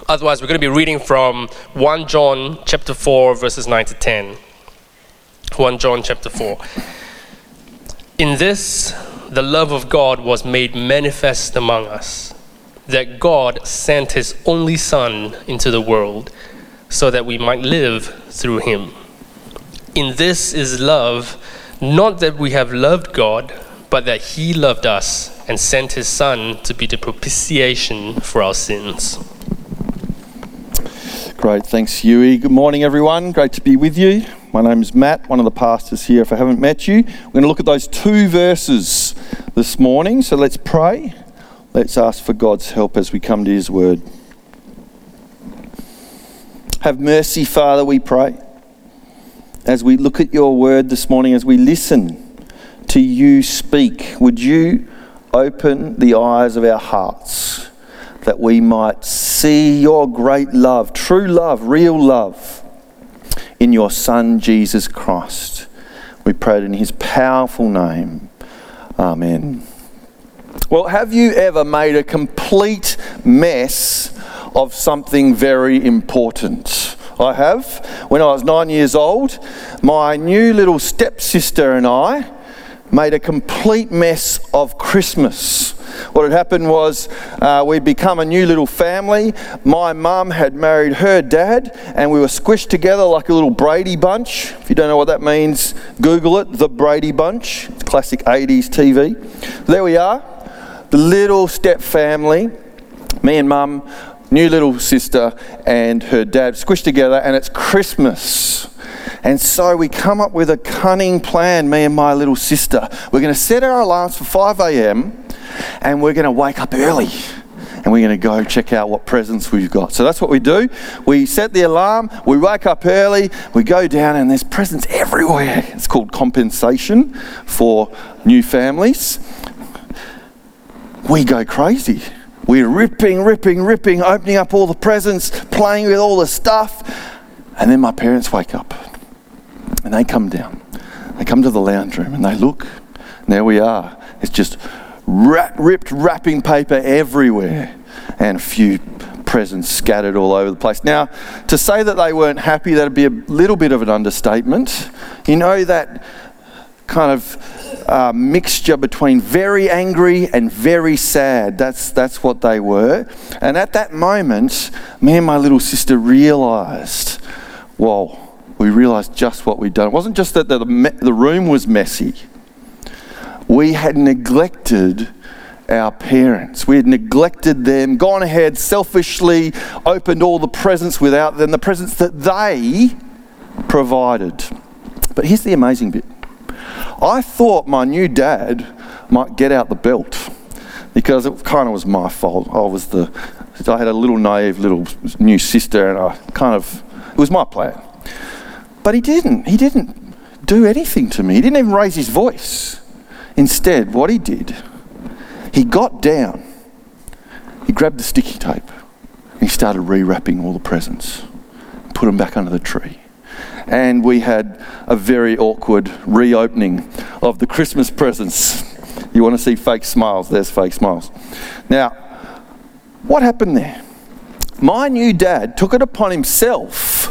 Otherwise, we're going to be reading from 1 John chapter 4, verses 9 to 10. 1 John chapter 4. In this, the love of God was made manifest among us, that God sent his only Son into the world, so that we might live through him. In this is love, not that we have loved God, but that he loved us and sent his Son to be the propitiation for our sins. Great, thanks Huey. Good morning everyone, great to be with you. My name is Matt, one of the pastors here if I haven't met you. We're going to look at those two verses this morning, so let's pray. Let's ask for God's help as we come to his word. Have mercy, Father, we pray. As we look at your word this morning, as we listen to you speak, would you open the eyes of our hearts that we might see your great love, true love, real love in your Son, Jesus Christ. We pray it in his powerful name. Amen. Well, have you ever made a complete mess of something very important? I have. When I was 9 years old, my new little stepsister and I made a complete mess of Christmas. What had happened was we'd become a new little family. My mum had married her dad and we were squished together like a little Brady Bunch. If you don't know what that means, Google it, The Brady Bunch. It's classic 80s TV. There we are, the little step family, me and mum, new little sister and her dad squished together, and it's Christmas. And so we come up with a cunning plan, me and my little sister. We're going to set our alarms for 5 a.m. and we're going to wake up early and we're going to go check out what presents we've got. So that's what we do. We set the alarm, we wake up early, we go down and there's presents everywhere. It's called compensation for new families. We go crazy. We're ripping, opening up all the presents, playing with all the stuff. And then my parents wake up and they come down. They come to the lounge room and they look. And there we are. It's just ripped wrapping paper everywhere and a few presents scattered all over the place. Now, to say that they weren't happy, that'd be a little bit of an understatement. You know that kind of mixture between very angry and very sad. That's what they were. And at that moment, me and my little sister realised, whoa, we realised just what we'd done. It wasn't just that the room was messy. We had neglected our parents. We had neglected them, gone ahead selfishly, opened all the presents without them, the presents that they provided. But here's the amazing bit. I thought my new dad might get out the belt because it kind of was my fault. I had a little naive little new sister and it was my plan. But he didn't do anything to me. He didn't even raise his voice. Instead, what he did, he got down, he grabbed the sticky tape and he started rewrapping all the presents, put them back under the tree. And we had a very awkward reopening of the Christmas presents. You want to see fake smiles? There's fake smiles. Now, what happened there? My new dad took it upon himself,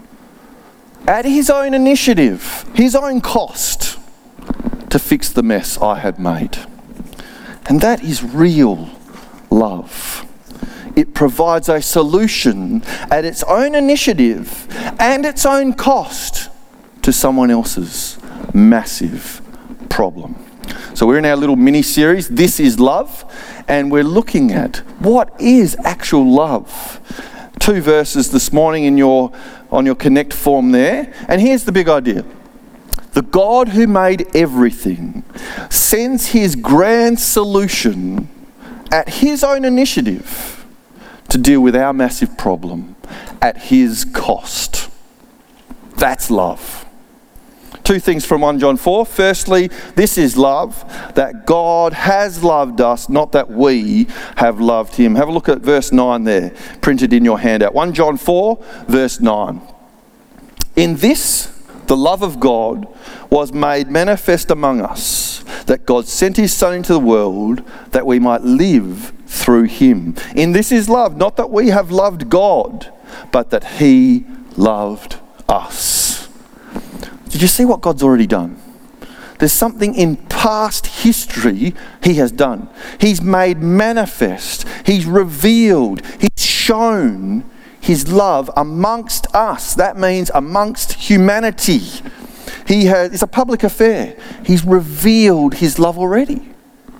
at his own initiative, his own cost, to fix the mess I had made. And that is real love. It provides a solution at its own initiative and its own cost to someone else's massive problem. So we're in our little mini-series, This is Love, and we're looking at what is actual love. 2 verses this morning on your Connect form there. And here's the big idea. The God who made everything sends his grand solution at his own initiative to deal with our massive problem at his cost. That's love. 2 things from 1 John 4. Firstly, this is love, that God has loved us, not that we have loved him. Have a look at verse 9 there, printed in your handout. 1 John 4, verse 9. In this, the love of God was made manifest among us, that God sent his Son into the world that we might live through him. In this is love, not that we have loved God, but that he loved us. Did you see what God's already done? There's something in past history he has done. He's made manifest, he's revealed, he's shown his love amongst us. That means amongst humanity. It's a public affair. He's revealed his love already.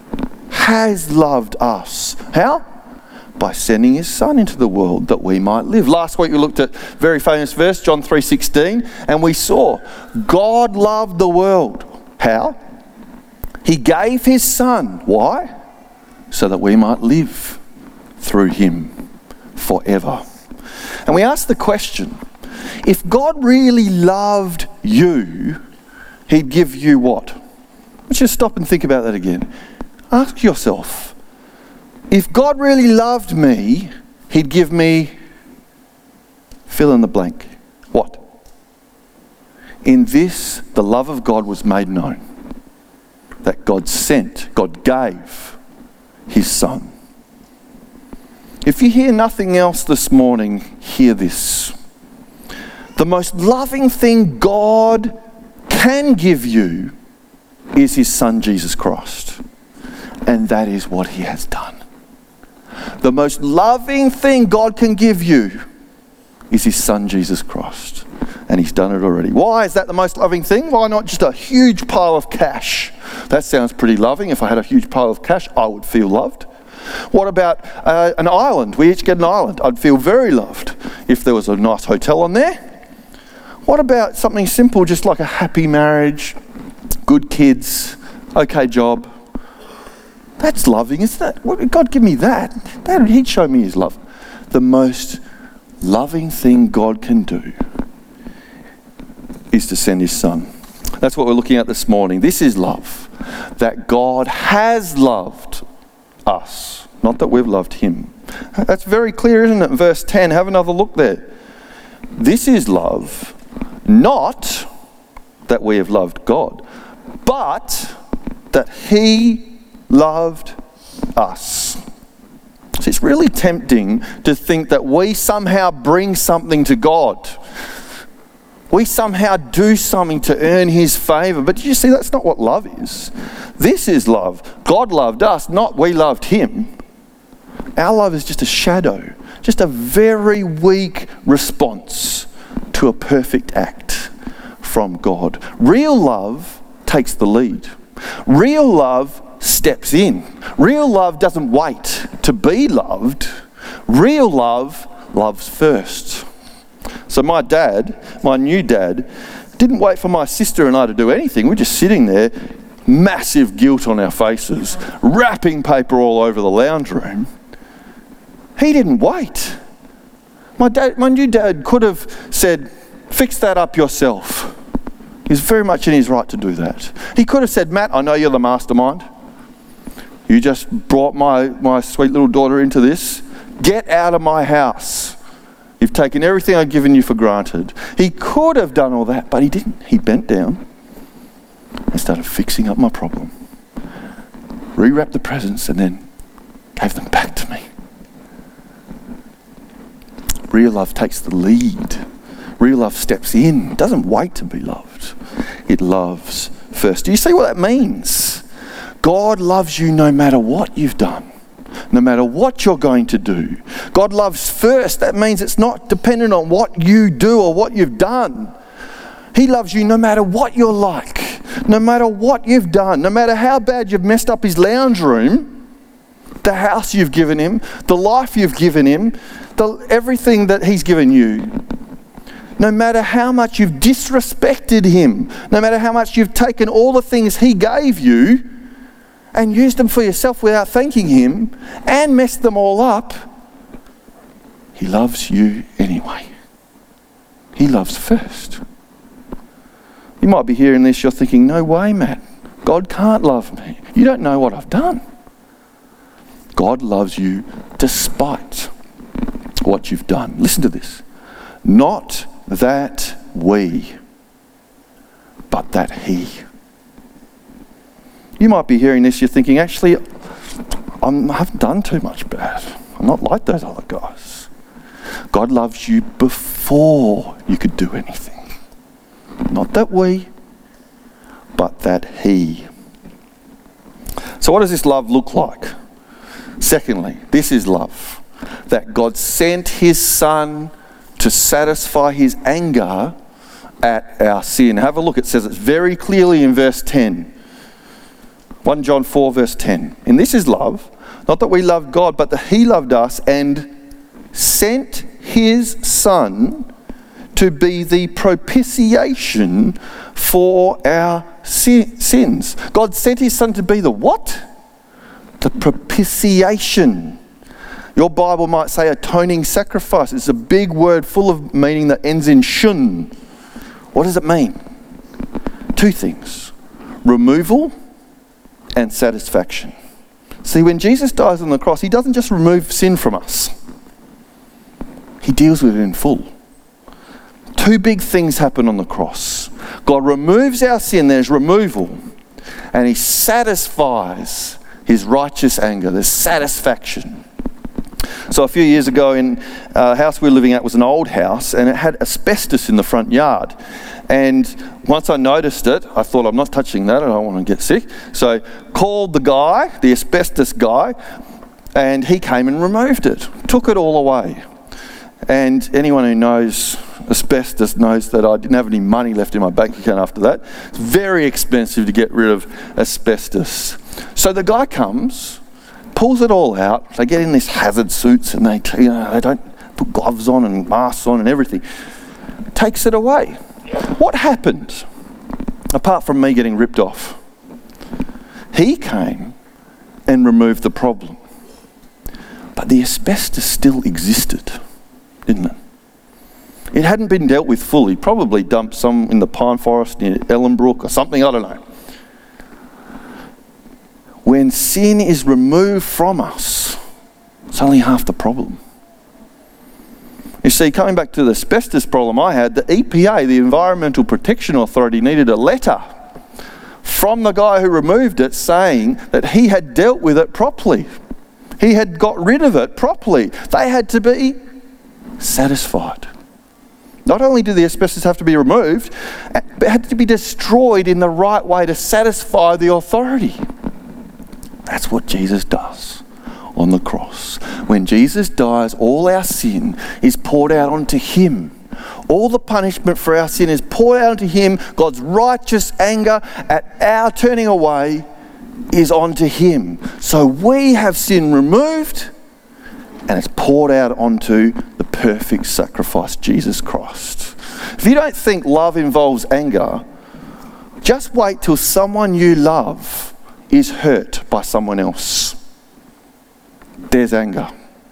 Has loved us. How? By sending his Son into the world that we might live. Last week we looked at a very famous verse, John 3:16, and we saw God loved the world. How? He gave his Son. Why? So that we might live through him forever. And we ask the question, if God really loved you, he'd give you what? Let's just stop and think about that again. Ask yourself, if God really loved me, he'd give me fill in the blank. What? In this, the love of God was made known. That God sent, God gave his Son. If you hear nothing else this morning, hear this. The most loving thing God can give you is his Son, Jesus Christ. And that is what he has done. The most loving thing God can give you is his Son, Jesus Christ. And he's done it already. Why is that the most loving thing? Why not just a huge pile of cash? That sounds pretty loving. If I had a huge pile of cash, I would feel loved. What about an island? We each get an island. I'd feel very loved if there was a nice hotel on there. What about something simple, just like a happy marriage, good kids, okay job? That's loving, isn't it? God give me that. He'd show me his love. The most loving thing God can do is to send his Son. That's what we're looking at this morning. This is love. That God has loved us. Not that we've loved him. That's very clear, isn't it? Verse 10, have another look there. This is love, not that we have loved God, but that he loved us. So it's really tempting to think that we somehow bring something to God. We somehow do something to earn his favour. But did you see, that's not what love is. This is love. God loved us, not we loved him. Our love is just a shadow, just a very weak response to a perfect act from God. Real love takes the lead. Real love steps in. Real love doesn't wait to be loved. Real love loves first. So my new dad, didn't wait for my sister and I to do anything. We're just sitting there, massive guilt on our faces, wrapping paper all over the lounge room. He didn't wait. My new dad could have said, fix that up yourself. He's very much in his right to do that. He could have said, Matt, I know you're the mastermind. You just brought my sweet little daughter into this. Get out of my house. You've taken everything I've given you for granted. He could have done all that, but he didn't. He bent down and started fixing up my problem. Rewrapped the presents and then gave them back to me. Real love takes the lead. Real love steps in. It doesn't wait to be loved. It loves first. Do you see what that means? God loves you no matter what you've done. No matter what you're going to do. God loves first. That means it's not dependent on what you do or what you've done. He loves you no matter what you're like. No matter what you've done. No matter how bad you've messed up his lounge room. The house you've given him. The life you've given him. Everything that he's given you. No matter how much you've disrespected him. No matter how much you've taken all the things he gave you and used them for yourself without thanking him and messed them all up, he loves you anyway. He loves first. You might be hearing this, you're thinking, no way, Matt. God can't love me. You don't know what I've done. God loves you despite what you've done. Listen to this. Not that we but that he. You might be hearing this, you're thinking, actually, I haven't done too much bad. I'm not like those other guys. God loves you before you could do anything. Not that we, but that he. So what does this love look like? Secondly, this is love. That God sent his Son to satisfy his anger at our sin. Have a look, it says it very clearly in verse 10. 1 John 4 verse 10. And this is love, not that we loved God, but that he loved us and sent his Son to be the propitiation for our sins. God sent his Son to be the what? The propitiation. Your Bible might say atoning sacrifice. It's a big word full of meaning that ends in shun. What does it mean? Two things. Removal and satisfaction. See, when Jesus dies on the cross, he doesn't just remove sin from us. He deals with it in full. Two big things happen on the cross. God removes our sin, there's removal, and he satisfies his righteous anger, there's satisfaction. So a few years ago, in a house we were living at was an old house, and it had asbestos in the front yard. And once I noticed it, I thought, I'm not touching that, I don't want to get sick. So called the guy, the asbestos guy, and he came and removed it, took it all away. And anyone who knows asbestos knows that I didn't have any money left in my bank account after that. It's very expensive to get rid of asbestos. So the guy comes, pulls it all out. They get in these hazard suits and they don't put gloves on and masks on and everything. Takes it away. What happened? Apart from me getting ripped off, he came and removed the problem. But the asbestos still existed, didn't it? It hadn't been dealt with fully. Probably dumped some in the pine forest near Ellenbrook or something, I don't know. When sin is removed from us, it's only half the problem. You see, coming back to the asbestos problem I had, the EPA, the Environmental Protection Authority, needed a letter from the guy who removed it saying that he had dealt with it properly. He had got rid of it properly. They had to be satisfied. Not only did the asbestos have to be removed, but it had to be destroyed in the right way to satisfy the authority. That's what Jesus does on the cross. When Jesus dies, all our sin is poured out onto him. All the punishment for our sin is poured out onto him. God's righteous anger at our turning away is onto him. So we have sin removed and it's poured out onto the perfect sacrifice, Jesus Christ. If you don't think love involves anger, just wait till someone you love is hurt by someone else. There's anger.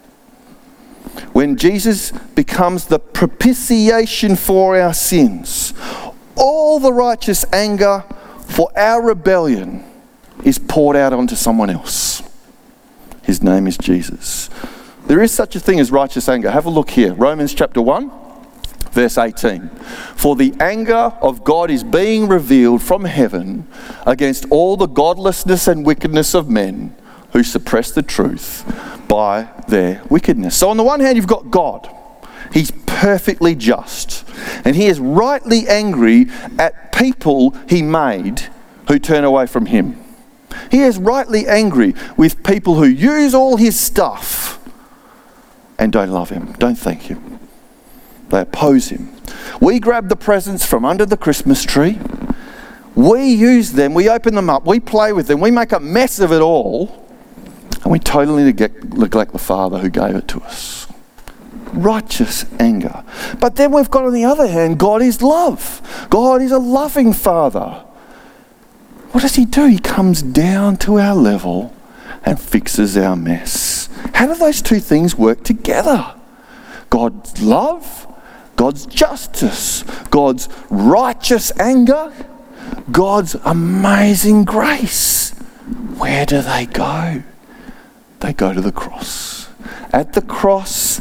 When Jesus becomes the propitiation for our sins, all the righteous anger for our rebellion is poured out onto someone else. His name is Jesus. There is such a thing as righteous anger. Have a look here. Romans chapter 1, verse 18. For the anger of God is being revealed from heaven against all the godlessness and wickedness of men who suppress the truth by their wickedness. So on the one hand, you've got God. He's perfectly just. And he is rightly angry at people he made who turn away from him. He is rightly angry with people who use all his stuff and don't love him, don't thank him. They oppose him. We grab the presents from under the Christmas tree. We use them, we open them up, we play with them, we make a mess of it all, and we totally neglect the Father who gave it to us. Righteous anger. But then we've got on the other hand, God is love. God is a loving Father. What does he do? He comes down to our level and fixes our mess. How do those two things work together? God's love, God's justice, God's righteous anger, God's amazing grace. Where do they go? They go to the cross. At the cross,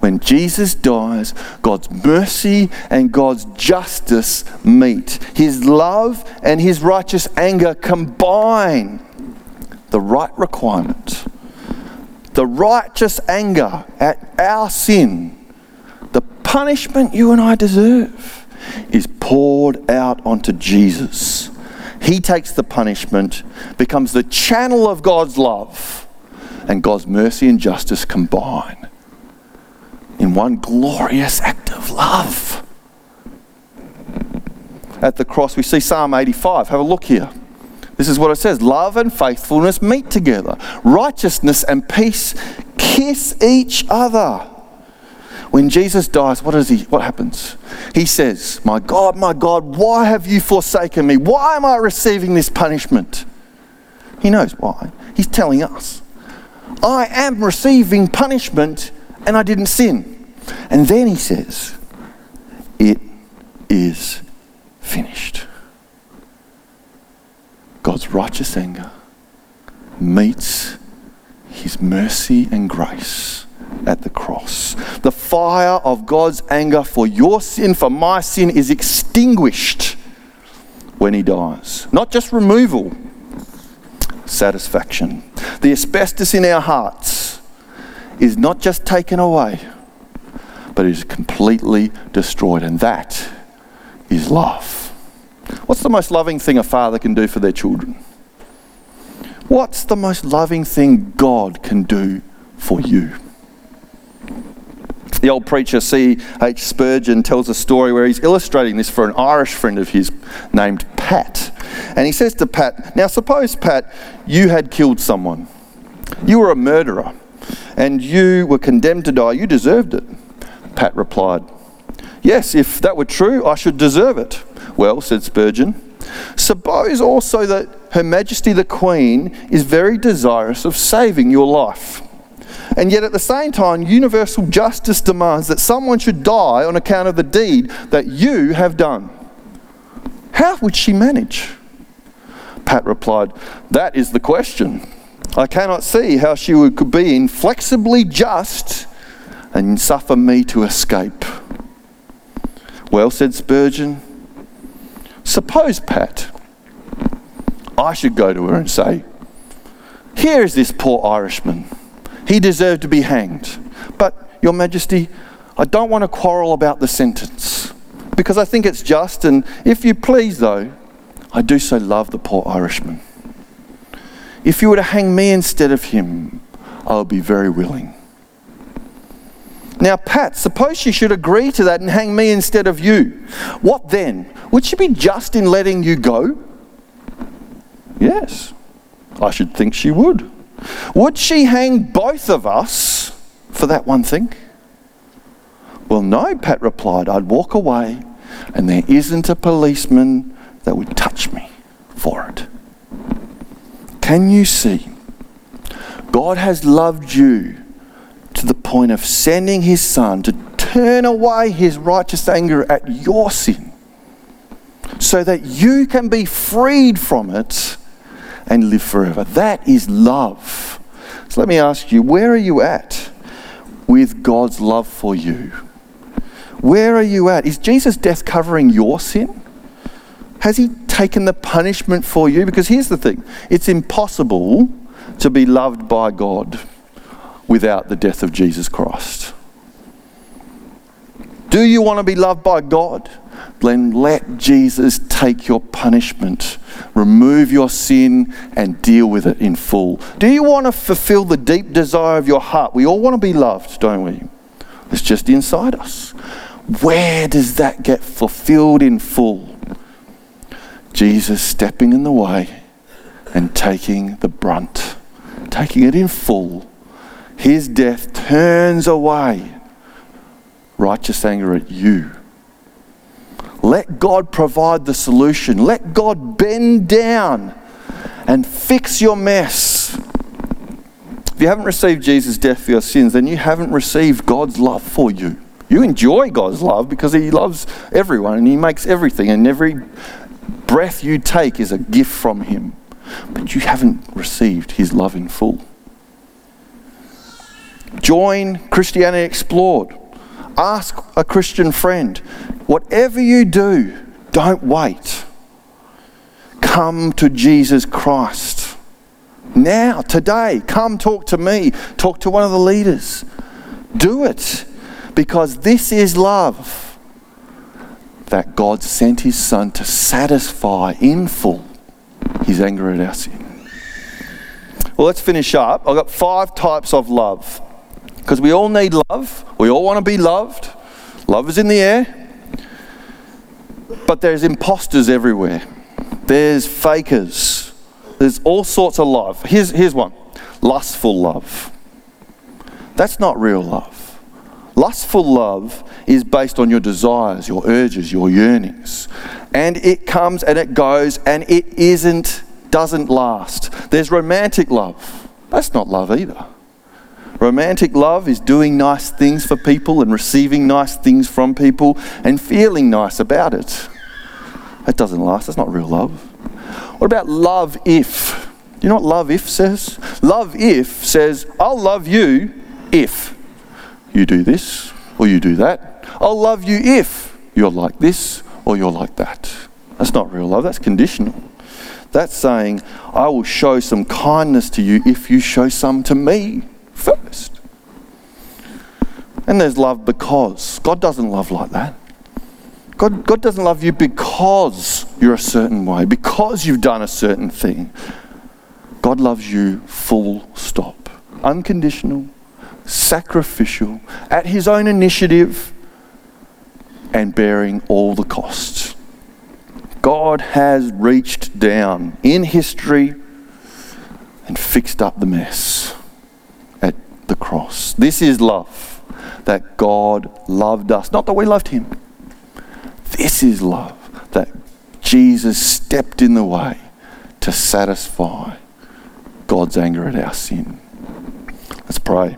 When Jesus dies, God's mercy and God's justice meet. His love and his righteous anger combine the right requirement. The righteous anger at our sin, the punishment you and I deserve, is poured out onto Jesus. He takes the punishment, becomes the channel of God's love, and God's mercy and justice combine in one glorious act of love. At the cross, we see Psalm 85. Have a look here. This is what it says. Love and faithfulness meet together. Righteousness and peace kiss each other. When Jesus dies, what happens? He says, my God, why have you forsaken me? Why am I receiving this punishment? He knows why. He's telling us, I am receiving punishment and I didn't sin. And then he says, it is finished. God's righteous anger meets his mercy and grace at the cross. The fire of God's anger for your sin, for my sin, is extinguished when he dies. Not just removal, satisfaction. The asbestos in our hearts is not just taken away, but is completely destroyed. And that is love. What's the most loving thing a father can do for their children? What's the most loving thing God can do for you? The old preacher C.H. Spurgeon tells a story where he's illustrating this for an Irish friend of his named Pat. And he says to Pat, now suppose, Pat, you had killed someone. You were a murderer and you were condemned to die. You deserved it. Pat replied, yes, if that were true, I should deserve it. Well, said Spurgeon, suppose also that Her Majesty the Queen is very desirous of saving your life. And yet at the same time, universal justice demands that someone should die on account of the deed that you have done. How would she manage? Pat replied, that is the question. I cannot see how she could be inflexibly just and suffer me to escape. Well, said Spurgeon, suppose, Pat, I should go to her and say, here is this poor Irishman. He deserved to be hanged. But, Your Majesty, I don't want to quarrel about the sentence because I think it's just, and if you please, though, I do so love the poor Irishman. If you were to hang me instead of him, I would be very willing. Now, Pat, suppose she should agree to that and hang me instead of you. What then? Would she be just in letting you go? Yes, I should think she would. Would she hang both of us for that one thing? Well, no, Pat replied. I'd walk away and there isn't a policeman that would touch me for it. Can you see? God has loved you to the point of sending his Son to turn away his righteous anger at your sin so that you can be freed from it and live forever. That is love. So let me ask you, where are you at with God's love for you? Where are you at? Is Jesus' death covering your sin? Has he taken the punishment for you? Because here's the thing, it's impossible to be loved by God without the death of Jesus Christ. Do you want to be loved by God? Then let Jesus take your punishment, remove your sin and deal with it in full. Do you want to fulfill the deep desire of your heart? We all want to be loved, don't we? It's just inside us. Where does that get fulfilled in full? Jesus stepping in the way and taking the brunt, taking it in full. His death turns away righteous anger at you. Let God provide the solution. Let God bend down and fix your mess. If you haven't received Jesus' death for your sins, then you haven't received God's love for you. You enjoy God's love because he loves everyone and he makes everything, and every breath you take is a gift from him. But you haven't received his love in full. Join Christianity Explored. Ask a Christian friend. Whatever you do, don't wait. Come to Jesus Christ. Now, today, come talk to me. Talk to one of the leaders. Do it. Because this is love. That God sent his Son to satisfy in full his anger at our sin. Well, let's finish up. I've got 5 types of love. Because we all need love. We all want to be loved. Love is in the air. But there's imposters everywhere. There's fakers. There's all sorts of love. Here's one. Lustful love. That's not real love. Lustful love is based on your desires, your urges, your yearnings. And it comes and it goes and it doesn't last. There's romantic love. That's not love either. Romantic love is doing nice things for people and receiving nice things from people and feeling nice about it. That doesn't last. That's not real love. What about love if? Do you know what love if says? Love if says, I'll love you if you do this or you do that. I'll love you if you're like this or you're like that. That's not real love. That's conditional. That's saying, I will show some kindness to you if you show some to me first. And there's love because. God doesn't love like that. God doesn't love you because you're a certain way, because you've done a certain thing. God loves you full stop. Unconditional, sacrificial, at his own initiative, and bearing all the costs. God has reached down in history and fixed up the mess at the cross. This is love, that God loved us, not that we loved him. This is love, that Jesus stepped in the way to satisfy God's anger at our sin. Let's pray.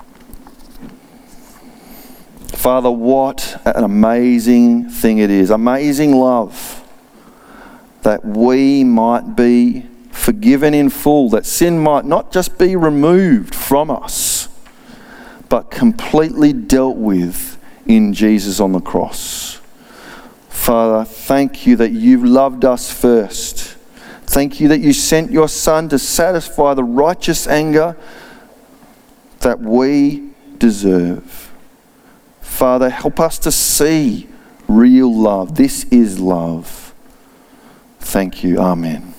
Father, what an amazing thing it is. Amazing love, that we might be forgiven in full, that sin might not just be removed from us, but completely dealt with in Jesus on the cross. Father, thank you that you've loved us first. Thank you that you sent your Son to satisfy the righteous anger that we deserve. Father, help us to see real love. This is love. Thank you. Amen.